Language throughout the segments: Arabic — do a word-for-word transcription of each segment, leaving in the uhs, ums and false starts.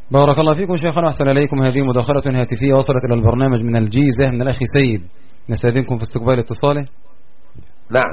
بارك الله فيكم شيخنا وأحسن إليكم. هذه مداخلة هاتفية وصلت إلى البرنامج من الجيزة من الأخ سيد، نستأذنكم في استقبال اتصاله. نعم.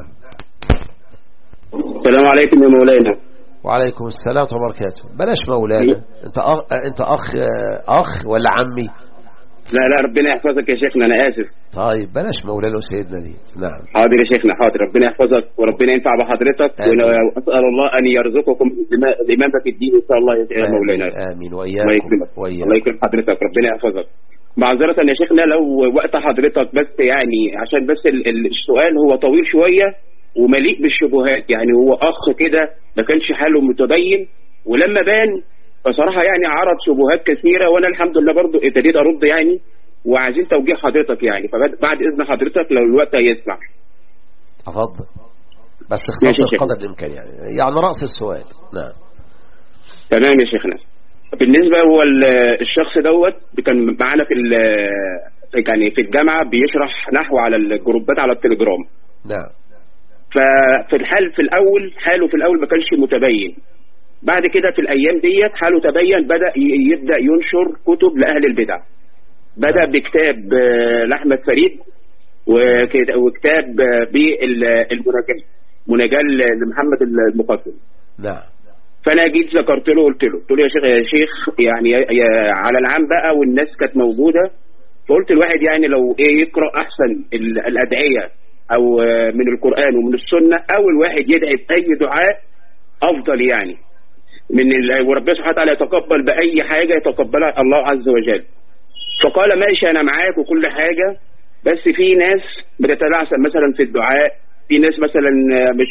السلام عليكم يا مولانا. وعليكم السلام ورحمة الله وبركاته. بلاش مولانا، انت أخ... انت اخ اخ ولا عمي؟ لا لا ربنا يحفظك يا شيخنا، انا اسف. طيب بلاش مولانا وسيدنا دي. نعم حاضر يا شيخنا حاضر، ربنا يحفظك وربنا ينفع بحضرتك، واسال الله ان يرزقكم الامام في الدين ان شاء الله يا مولانا. امين واياكم. الله يكرم حضرتك، ربنا يحفظك. معذرة يا شيخنا لو وقت حضرتك بس، يعني عشان بس السؤال هو طويل شوية ومليء بالشبهات، يعني هو أخ كده ما كانش حاله متبين، ولما بان بصراحة يعني عرض شبهات كثيرة، وأنا الحمد لله برضو ابتديت أرد يعني، وعايزين توجيه حضرتك يعني، فبعد إذن حضرتك لو الوقت هيسمع. تفضل بس اختصر قدر الإمكان يعني يعني رأس السؤال. نعم تمام يا شيخنا. بالنسبة هو الشخص دوت كان معانا في يعني في الجامعة بيشرح نحو على الجروبات على التليجرام. نعم. ففي الحال في الأول حاله في الأول ما كانش متبين، بعد كده في الأيام ديت حاله تبين، بدأ يبدأ ينشر كتب لأهل البدع. بدأ بكتاب لأحمد فريد وكتاب بالمناجل مناجل لمحمد المقدم. نعم. فانا جيت ذكرت له قلت له قلت له يا شيخ يا شيخ يعني يا على العام بقى، والناس كانت موجوده، فقلت الواحد يعني لو ايه يقرا احسن الادعيه او من القران ومن السنه، او الواحد يدعي باي دعاء افضل يعني من وربنا سبحانه وتعالى يتقبل باي حاجه يتقبلها الله عز وجل. فقال ماشي انا معاك وكل حاجه، بس في ناس بتتلعثم مثلا في الدعاء، في ناس مثلا مش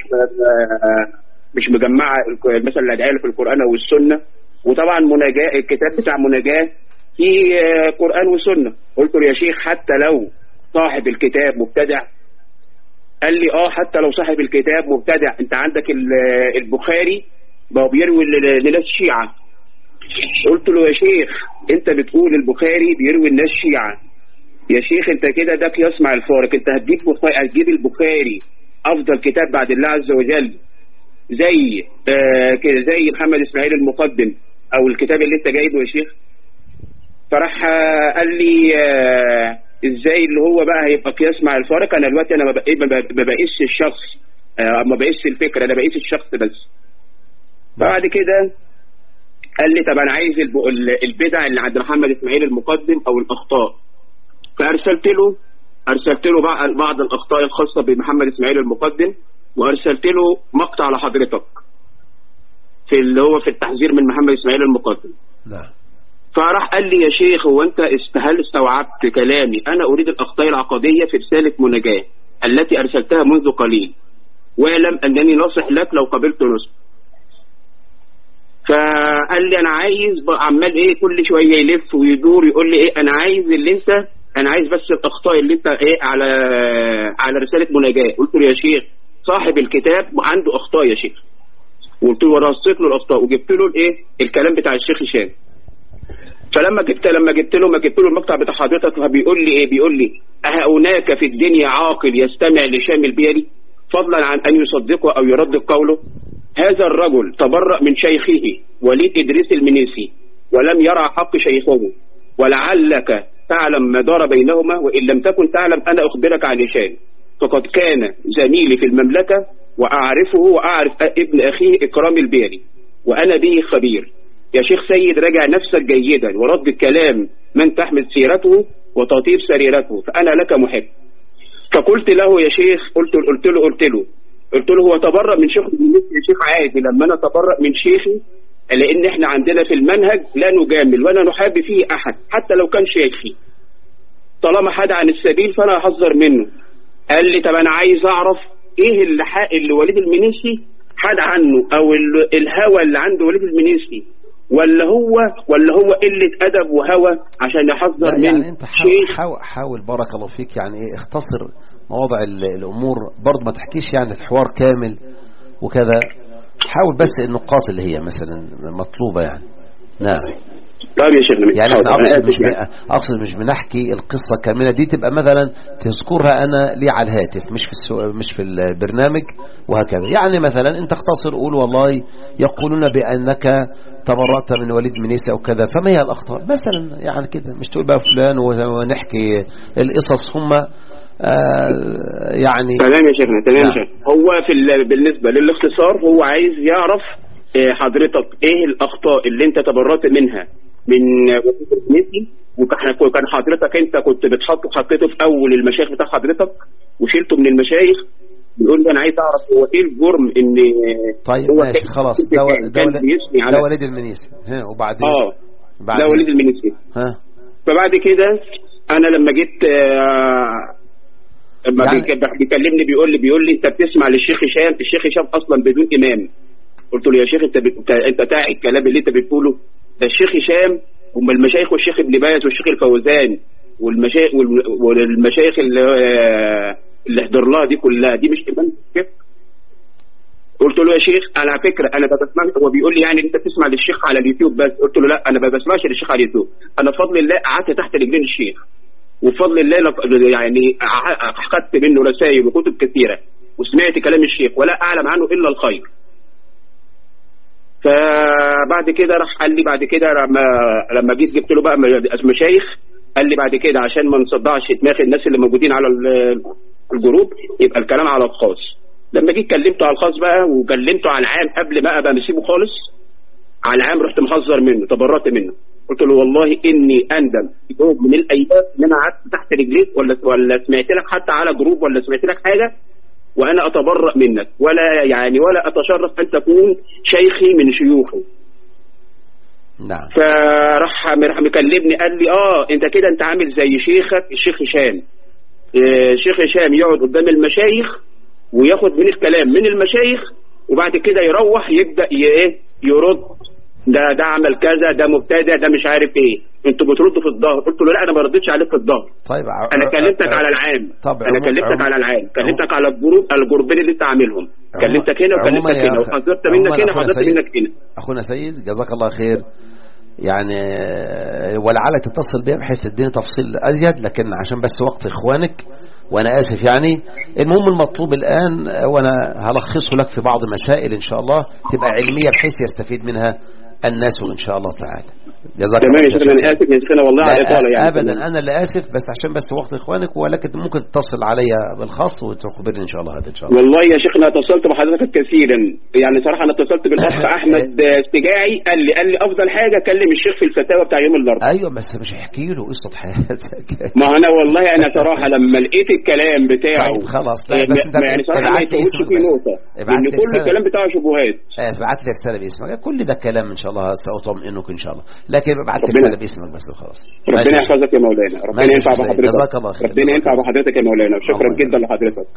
مش مجمعه مثلا الادعيه في القران او السنه، وطبعا مناجاه الكتاب بتاع مناجاه في قران وسنه. قلت له يا شيخ حتى لو صاحب الكتاب مبتدع، قال لي اه حتى لو صاحب الكتاب مبتدع، انت عندك البخاري بقى بيروي لناس شيعه. قلت له يا شيخ انت بتقول البخاري بيروي الناس شيعه، يا شيخ انت كده ده قياس مع الفارق، انت هتجيب هتجيب البخاري افضل كتاب بعد الله عز وجل زي آه كده زي محمد اسماعيل المقدم او الكتاب اللي انت جايبه يا شيخ؟ فراح آه قال لي آه ازاي اللي هو بقى هيبقى قياس مع الفارق؟ انا دلوقتي انا ما بقيسش الشخص، آه ما بقيسش الفكره، انا بقيس الشخص بس. بعد كده قال لي طب انا عايز البدع اللي عند محمد اسماعيل المقدم او الاخطاء، فارسلت له ارسلت له بعض الاخطاء الخاصه بمحمد اسماعيل المقدم، وارسلت له مقطع لحضرتك في اللي هو في التحذير من محمد اسماعيل المقدم. نعم. فراح قال لي يا شيخ هو انت هل استوعبت كلامي؟ انا اريد الاخطاء العقديه في رساله مناجاه التي ارسلتها منذ قليل، واعلم انني ناصح لك لو قبلت نصح. فقال لي انا عايز عمال ايه كل شويه يلف ويدور يقول لي ايه انا عايز اللي انت انا عايز بس الاخطاء اللي انت ايه على على رساله مناجاه. قلت له يا شيخ صاحب الكتاب عنده اخطاء يا شيخ، وقلت له ورصيت له الاخطاء وجبت له الايه الكلام بتاع الشيخ هشام. فلما جبت لما جبت له ما جبت له المقطع بتاع حضرتك، فبيقول لي ايه بيقول لي أهناك في الدنيا عاقل يستمع لشام البيري فضلا عن ان يصدقه او يردد قوله؟ هذا الرجل تبرأ من شيخه وليد إدريس المنيسي ولم يرى حق شيخه، ولعلك تعلم ما دار بينهما، وإن لم تكن تعلم أنا أخبرك عن هشام، فقد كان زميلي في المملكة وأعرفه وأعرف ابن أخيه إكرام البيري وأنا به خبير. يا شيخ سيد راجع نفسك جيدا ورد الكلام من تحمل سيرته وتطيب سريرته، فأنا لك محب. فقلت له يا شيخ قلت قلت له قلت له قلت له هو تبرأ من شيخه يا شيخ عادي لما أنا تبرأ من شيخي، لأن إحنا عندنا في المنهج لا نجامل ولا نحب فيه أحد حتى لو كان شيخي، طالما حد عن السبيل فأنا أحذر منه. قال لي طب أنا عايز أعرف إيه اللي, اللي وليد المنيسي حد عنه، أو الهوى اللي عند وليد المنيسي، ولا هو ولا هو قلة أدب وهوى عشان يحذر من يعني أنت حاول, حاول, حاول بارك الله فيك يعني إيه اختصر مواضع الأمور، برضو ما تحكيش يعني الحوار كامل وكذا، حاول بس النقاط اللي هي مثلا مطلوبة يعني. نعم. طيب يا شيخنا يعني احنا اقصد مش يعني. اقصد مش بنحكي القصه كامله، دي تبقى مثلا تذكرها انا لي على الهاتف مش في السو... مش في البرنامج وهكذا. يعني مثلا انت اختصر قول والله يقولون بانك تبرأت من وليد منيسي او كذا، فما هي الاخطاء مثلا، يعني كده مش تقول بقى فلان ونحكي القصص هم آه يعني. تمام يا شيخنا تمام يا شيخنا. هو في بالنسبه للاختصار هو عايز يعرف حضرتك ايه الاخطاء اللي انت تبرأت منها من وليد منيسي، وكان حضرتك انت كنت بتحطه حطيته في اول المشايخ بتاع حضرتك وشيلته من المشايخ. بيقول لي انا عايز اعرف هو ايه الجرم ان طيب هو ماشي خلاص ده ده, ده وليد المنيسي ها وبعدين اه ده وليد المنيسي ها. فبعد كده انا لما جيت لما يعني بيكلمني بيقول لي بيقول لي انت بتسمع للشيخ هشام، الشيخ هشام اصلا بدون امام. قلت له يا شيخ انت بت... انت تاعي الكلام اللي انت بتقوله ده الشيخ هشام هم المشايخ والشيخ ابن باز والشيخ الفوزان والمشايخ والمشايخ اللي اللي حضر لها دي كلها دي مش امام كيف. قلت له يا شيخ انا على فكره انا بسمع، هو بيقول لي يعني انت بتسمع للشيخ على اليوتيوب بس. قلت له لا انا ما بسمعش للشيخ على اليوتيوب، انا بفضل الله قعدت تحت رجلين الشيخ وبفضل الله يعني اخذت منه رسائل وكتب كثيره وسمعت كلام الشيخ ولا اعلم عنه الا الخير. فبعد كده راح قال لي بعد كده لما لما جيت جبت له بقى مشايخ قال لي بعد كده عشان ما نصدعش دماغ الناس اللي موجودين على الجروب يبقى الكلام على الخاص. لما جيت كلمته على الخاص بقى وكلمته على العام قبل ما ابقى مسيبه خالص على العام رحت محذر منه تبرأت منه. قلت له والله اني اندم يوم من الايام ان انا قعدت تحت رجليك ولا ولا سمعت لك حتى على جروب ولا سمعت لك حاجه وانا اتبرأ منك ولا يعني ولا اتشرف ان تكون شيخي من شيوخي. نعم. فراح راح مكلمني قال لي اه انت كده انت عامل زي شيخك الشيخ هشام. الشيخ هشام يقعد قدام المشايخ وياخد من الكلام من المشايخ وبعد كده يروح يبدا ايه يرد ده ده عمل كذا ده مبتدع ده مش عارف ايه انتوا بتردوا في الظهر. قلت له لا انا ما ردتش عليك في الظهر. طيب انا كلمتك على العام طب انا كلمتك على العام كلمتك على الجروب الجروبين اللي انت عاملهم كلمتك هنا وكلمتك هنا وحذرت منك هنا وحذرت منك هنا. اخونا سيد جزاك الله خير، يعني ولعلك تتصل بي بحيث تديني تفصيل ازيد، لكن عشان بس وقت اخوانك وانا اسف يعني. المهم المطلوب الان وانا هلخصه لك في بعض مسائل ان شاء الله تبقى علميه بحيث يستفيد منها الناس ان شاء الله تعالى. جزاك الله خير. تمام انا اسف يا شيخنا والله على الاطاله يعني. ابدا انا اللي اسف بس عشان بس وقت اخوانك، ولكن ممكن تتصل عليا بالخاص وتخبرني ان شاء الله هذا ان شاء الله. والله يا شيخنا اتصلت بحضرتك كثيرا يعني صراحه انا اتصلت بالاخ احمد استجاعي قال لي قال لي افضل حاجه كلم الشيخ في الفتاوى بتاع يوم الاربعاء. ايوه بس مش هحكي له قصه حياتك. ما انا والله انا صراحه لما لقيت الكلام بتاعه طيب خلاص لا بس انت يعني صراحه ما يفوتش فيه نقطه ان كل الكلام بتاعه شبهات. ابعت لي رساله باسمك كل ده كلام ان شاء الله ساطمئنك ان شاء الله، لكن ابعت لي رساله باسمك بس وخلاص. ربنا يحفظك يا مولانا، ربنا ينفع بحضرتك، جزاك الله خير، ربنا ينفع بحضرتك يا مولانا، وشكرا جدا لحضرتك.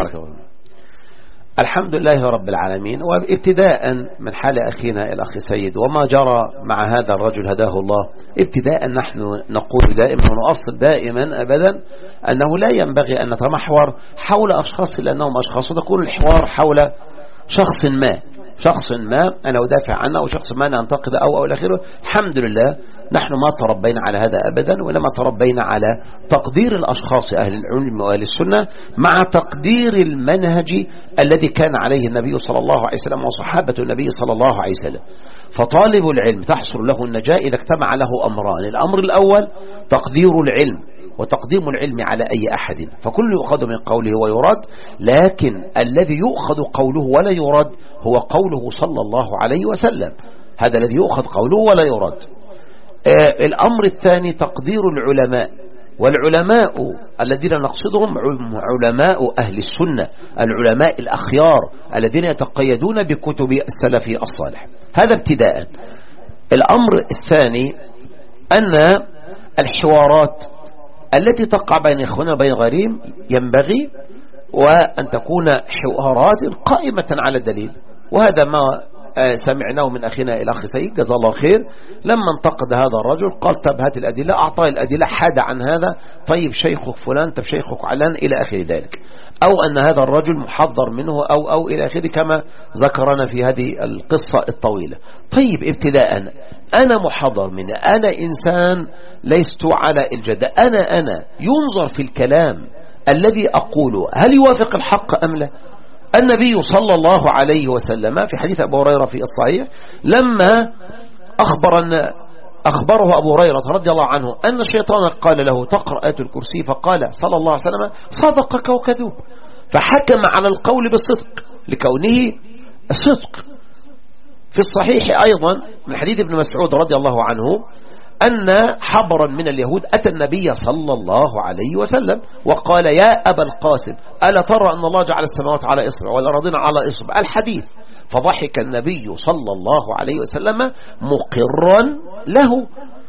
الحمد لله رب العالمين. وابتداء من حال أخينا الأخ سيد وما جرى مع هذا الرجل هداه الله، ابتداء نحن نقول دائما ونؤصل دائما أبدا أنه لا ينبغي أن نتمحور حول أشخاص لأنهم أشخاص، وتكون الحوار حول شخص ما شخص ما أنا أدافع عنه أو شخص ما أنا أنتقد أو أو الأخير. الحمد لله نحن ما تربينا على هذا أبدا، وإنما تربينا على تقدير الأشخاص أهل العلم وأهل السنة مع تقدير المنهج الذي كان عليه النبي صلى الله عليه وسلم وصحابة النبي صلى الله عليه وسلم. فطالب العلم تحصل له النجاة إذا اجتمع له أمران: الأمر الأول تقدير العلم وتقديم العلم على أي أحد، فكل يؤخذ من قوله ويراد، لكن الذي يؤخذ قوله ولا يراد هو قوله صلى الله عليه وسلم، هذا الذي يؤخذ قوله ولا يراد. آه الأمر الثاني تقدير العلماء، والعلماء الذين نقصدهم علماء أهل السنة، العلماء الأخيار الذين يتقيدون بكتب السلف الصالح. هذا ابتداء. الأمر الثاني أن الحوارات التي تقع بين إخواننا وبين غريم ينبغي وأن تكون حوارات قائمة على الدليل، وهذا ما سمعناه من أخينا الأخ سيد جزاه الله خير لما انتقد هذا الرجل قال طب هات الأدلة، أعطاه الأدلة، حاد عن هذا، طيب شيخك فلان، طب شيخك علان، إلى آخر ذلك. أو أن هذا الرجل محضر منه أو أو إلى آخره كما ذكرنا في هذه القصة الطويلة. طيب ابتداء أنا محضر منه، أنا إنسان لست على الجدة، أنا أنا ينظر في الكلام الذي أقوله هل يوافق الحق أم لا. النبي صلى الله عليه وسلم في حديث أبو هريرة في الصحيح لما أخبر أن أخبره أبو هريرة رضي الله عنه أن الشيطان قال له تقرأ آية الكرسي، فقال صلى الله عليه وسلم صدقك وكذوب، فحكم على القول بالصدق لكونه الصدق. في الصحيح أيضا من حديث ابن مسعود رضي الله عنه أن حبرا من اليهود أتى النبي صلى الله عليه وسلم وقال يا أبا القاسم ألا ترى أن الله جعل السماوات على إصبع والأراضين على إصبع الحديث، فضحك النبي صلى الله عليه وسلم مقرا له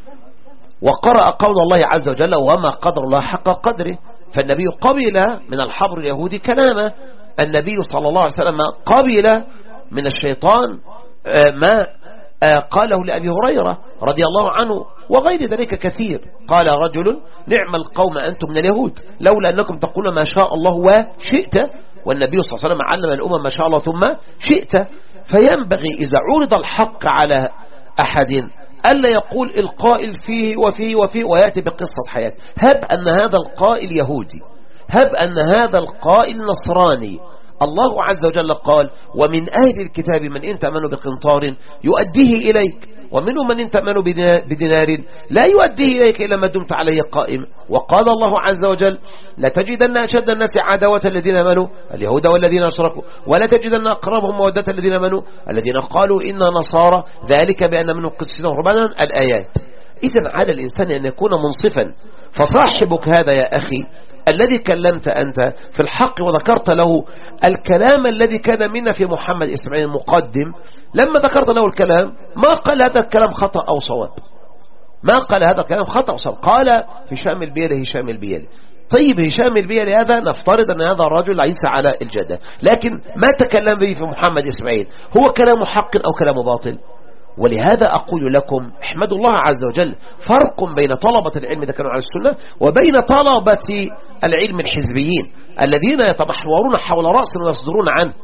وقرأ قول الله عز وجل وما قدر الله حق قدره، فالنبي قبل من الحبر اليهودي كلامه. النبي صلى الله عليه وسلم قبل من الشيطان ما قاله لأبي هريرة رضي الله عنه وغير ذلك كثير. قال رجل نعم القوم أنتم من اليهود لولا أنكم تقولون ما شاء الله وشئت، والنبي صلى الله عليه وسلم علم الأمم ما شاء الله ثم شئت. فينبغي إذا عرض الحق على أحد ألا يقول القائل فيه وفيه وفيه ويأتي بقصة حياة. هب أن هذا القائل يهودي، هب أن هذا القائل نصراني، الله عز وجل قال ومن أهل الكتاب من إن تأمنوا بقنطار يؤديه إليك ومنهم من إن تأمنوا بدينار لا يؤديه إليك إلا ما دمت عليه قائم. وقال الله عز وجل لتجدن أشد الناس عداوة الذين آمنوا اليهود والذين أشركوا ولا تجدن أقربهم مودة الذين آمنوا الذين قالوا إنا نصارى ذلك بأن منهم قسيسا ورهبانا الآيات. إذن على الإنسان أن يكون منصفا. فصاحبك هذا يا أخي الذي كلمت أنت في الحق وذكرت له الكلام الذي كان منا في محمد إسماعيل المقدم، لما ذكرت له الكلام ما قال هذا الكلام خطأ أو صواب، ما قال هذا الكلام خطأ أو صواب، قال هشام البيلي هشام البيلي. طيب هشام البيلي هذا نفترض أن هذا الرجل ليس على الجادة، لكن ما تكلم به في محمد إسماعيل هو كلام حق أو كلام باطل؟ ولهذا أقول لكم احمدوا الله عز وجل فرق بين طلبة العلم إذا كانوا على السنة وبين طلبة العلم الحزبيين الذين يتمحورون حول رأس ويصدرون عنه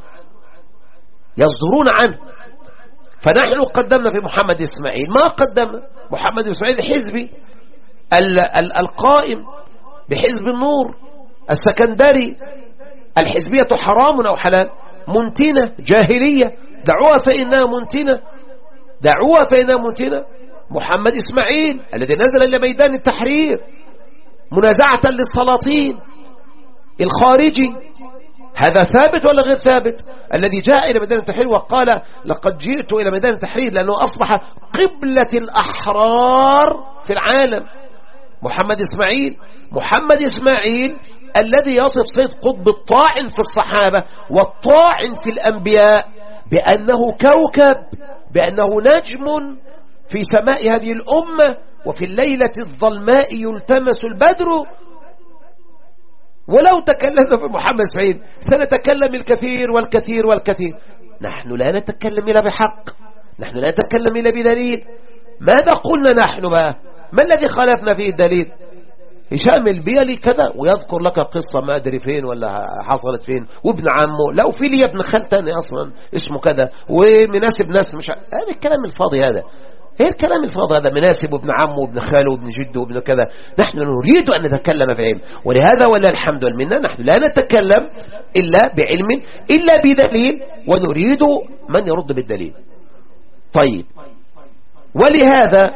يصدرون عنه. فنحن قدمنا في محمد إسماعيل ما قدمنا محمد إسماعيل الحزبي القائم بحزب النور السكندري. الحزبية حرام أو حلال؟ منتنة جاهلية، دعوها فإنها منتنة، دعوها فإنها منتنة. محمد إسماعيل الذي نزل إلى ميدان التحرير منازعة للسلاطين الخارجي، هذا ثابت ولا غير ثابت؟ الذي جاء إلى ميدان التحرير وقال لقد جئت إلى ميدان التحرير لأنه أصبح قبلة الأحرار في العالم. محمد إسماعيل محمد إسماعيل الذي يصف سيد قطب الطاعن في الصحابة والطاعن في الأنبياء بأنه كوكب، بأنه نجم في سماء هذه الأمة وفي الليلة الظلماء يلتمس البدر. ولو تكلمنا في محمد إسماعيل سنتكلم الكثير والكثير والكثير. نحن لا نتكلم إلا بحق، نحن لا نتكلم إلا بدليل. ماذا قلنا نحن بقى؟ ما الذي خالفنا فيه الدليل؟ هشام البيلي كذا ويذكر لك قصة ما أدري فين ولا حصلت فين، وابن عمه لو في لي ابن خال تاني أصلا اسمه كذا ومناسب ناس مش هذا الكلام الفاضي. هذا ايه الكلام الفاضي هذا؟ مناسب وابن عمه وابن خاله وابن جده وابن كذا. نحن نريد أن نتكلم في علم، ولهذا ولا الحمد والمنة نحن لا نتكلم إلا بعلم إلا بدليل، ونريد من يرد بالدليل. طيب ولهذا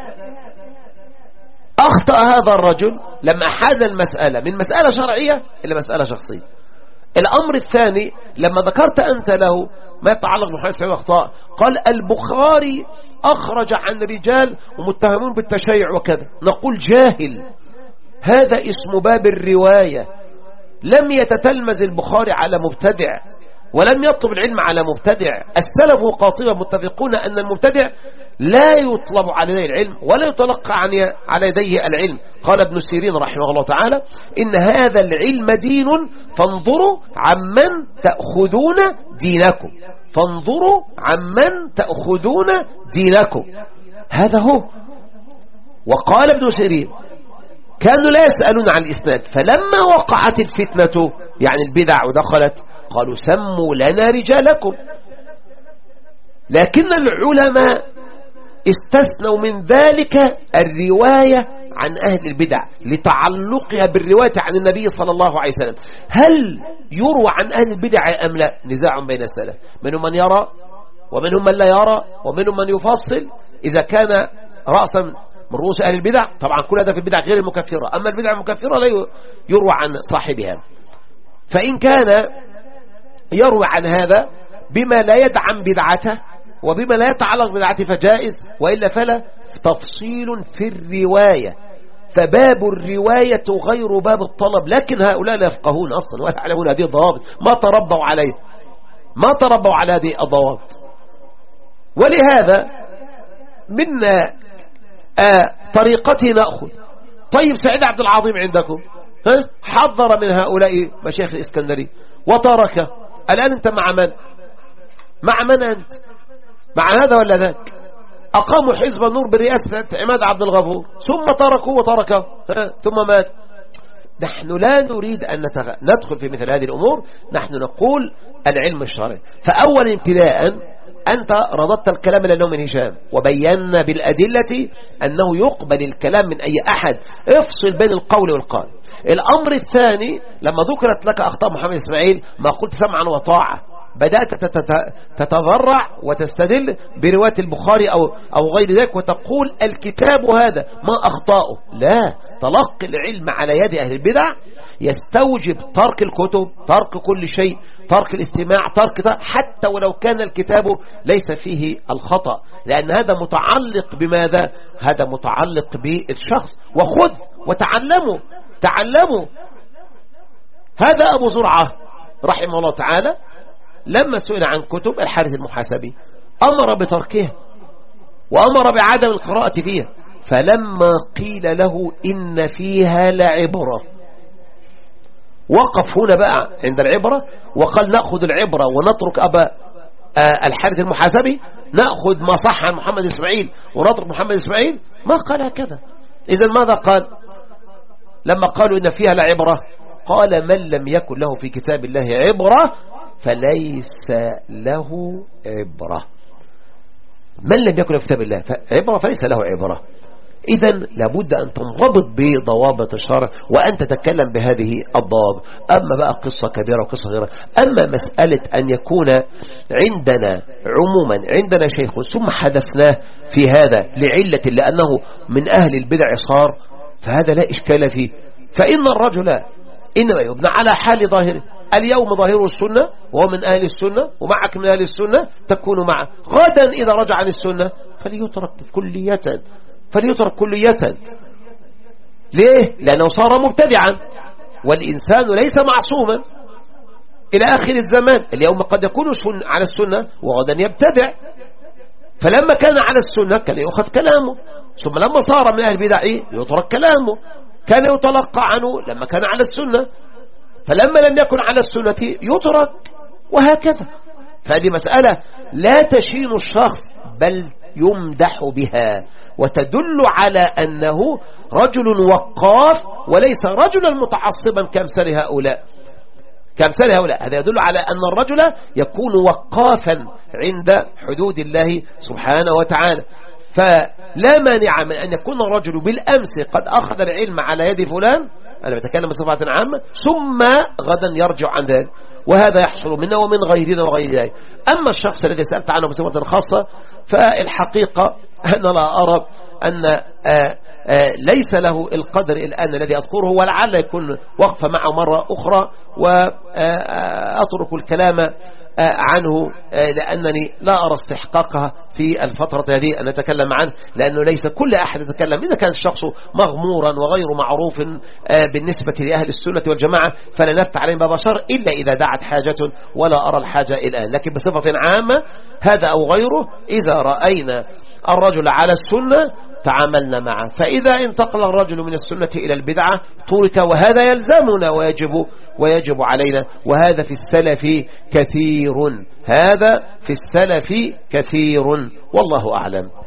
أخطأ هذا الرجل لما حاز المسألة من مسألة شرعية إلى مسألة شخصية. الأمر الثاني لما ذكرت أنت له ما يتعلق بمحمد إسماعيل أخطاء، قال البخاري أخرج عن رجال ومتهمون بالتشيع وكذا. نقول جاهل، هذا اسم باب الرواية. لم يتتلمذ البخاري على مبتدع ولم يطلب العلم على مبتدع. السلف قاطبة متفقون أن المبتدع لا يطلب عليه العلم ولا يتلقى على يديه العلم. قال ابن سيرين رحمه الله تعالى إن هذا العلم دين فانظروا عمن تأخذون دينكم، فانظروا عمن تأخذون دينكم. هذا هو. وقال ابن سيرين كانوا لا يسألون عن الإسناد. فلما وقعت الفتنة يعني البدع ودخلت قالوا سموا لنا رجالكم. لكن العلماء استثنوا من ذلك الرواية عن أهل البدع لتعلقها بالرواية عن النبي صلى الله عليه وسلم. هل يروى عن أهل البدع أم لا؟ نزاع بين السلف، منهم من يرى ومنهم من لا يرى ومنهم من يفصل إذا كان رأسا من رؤوس أهل البدع. طبعا كل هذا في البدع غير المكفرة، أما البدع المكفرة لا يروى عن صاحبها. فإن كان يروى عن هذا بما لا يدعم بدعته وبما لا يتعلق بدعته فجائز، وإلا فلا تفصيل في الرواية. فباب الرواية غير باب الطلب. لكن هؤلاء لا يفقهون أصلا ولا يعلمون هذه الضوابط، ما تربوا عليه ما تربوا على هذه الضوابط. ولهذا من آه طريقته نأخذ. طيب سعيد عبد العظيم عندكم ها حذر من هؤلاء مشايخ الإسكندري وتركه. الآن أنت مع من؟ مع من أنت؟ مع هذا ولا ذاك؟ أقاموا حزب النور برئاسة عماد عبد الغفور ثم تركوا وتركه ثم مات. نحن لا نريد أن نتغ... ندخل في مثل هذه الأمور. نحن نقول العلم الشرعي. فأول ابتداء أنت رددت الكلام لأنه من هشام وبينا بالأدلة أنه يقبل الكلام من أي أحد. افصل بين القول والقال. الأمر الثاني لما ذكرت لك أخطاء محمد إسماعيل ما قلت سمعا وطاعة، بدأت تتضرع وتستدل برواية البخاري أو, أو غير ذلك وتقول الكتاب هذا ما أخطاؤه. لا، تلقي العلم على يد أهل البدع يستوجب ترك الكتب، ترك كل شيء، ترك الاستماع، ترك حتى ولو كان الكتاب ليس فيه الخطأ، لأن هذا متعلق بماذا؟ هذا متعلق بالشخص. وخذ وتعلموا تعلموا. هذا أبو زرعة رحمه الله تعالى لما سئل عن كتب الحارث المحاسبي أمر بتركها وأمر بعدم القراءة فيها. فلما قيل له إن فيها لعبرة وقف هنا بقى عند العبرة وقال نأخذ العبرة ونترك أبا الحارث المحاسبي، نأخذ ما صح عن محمد إسماعيل ونترك محمد إسماعيل. ما قال هكذا. إذن ماذا قال لما قالوا إن فيها لعبرة؟ قال من لم يكن له في كتاب الله عبرة فليس له عبرة. من لم يكن له في كتاب الله عبرة فليس له عبرة. إذن لابد أن تنضبط بضوابط الشرع وأن تتكلم بهذه الضوابط. أما بقى قصة كبيرة وقصة غيرها. أما مسألة أن يكون عندنا عموما عندنا شيخ ثم حذفناه في هذا لعلة لأنه من أهل البدع صار، فهذا لا إشكال فيه. فإن الرجل إنما يبنى على حال ظاهره. اليوم ظاهره السنة وهو من أهل السنة ومعك من أهل السنة تكون معه. غدا إذا رجع عن السنة فليترك كلية فليترك كلية. ليه؟ لأنه صار مبتدعا، والإنسان ليس معصوما إلى آخر الزمان. اليوم قد يكون على السنة وغدا يبتدع. فلما كان على السنة كان يأخذ كلامه، ثم لما صار من أهل البدع يترك كلامه. كان يتلقى عنه لما كان على السنة، فلما لم يكن على السنة يترك، وهكذا. فهذه مسألة لا تشين الشخص بل يمدح بها وتدل على أنه رجل وقاف وليس رجلا متعصبا كامثال هؤلاء كامثال هؤلاء. هذا يدل على أن الرجل يكون وقافا عند حدود الله سبحانه وتعالى. فلا مانع من أن يكون الرجل بالأمس قد أخذ العلم على يد فلان، أنا بتكلم بصفة عامة، ثم غدا يرجع عن ذلك، وهذا يحصل منا ومن غيرنا وغير ذلك. أما الشخص الذي سألت عنه بصفة خاصة فالحقيقة أنا لا أرى أن آآ آآ ليس له القدر الآن الذي أذكره، ولعل يكون وقف معه مرة أخرى وأترك الكلام عنه لأنني لا أرى استحقاقها في الفترة هذه أن نتكلم عنه، لأنه ليس كل أحد يتكلم. إذا كان الشخص مغمورا وغير معروف بالنسبة لأهل السنة والجماعة فلا نفتح عليهم باب شر إلا إذا دعت حاجة، ولا أرى الحاجة الآن. لكن بصفة عامة هذا أو غيره إذا رأينا الرجل على السنة تعاملنا معه، فإذا انتقل الرجل من السنة إلى البدعة ترك، وهذا يلزمنا ويجب ويجب علينا. وهذا في السلف كثير، هذا في السلف كثير، والله أعلم.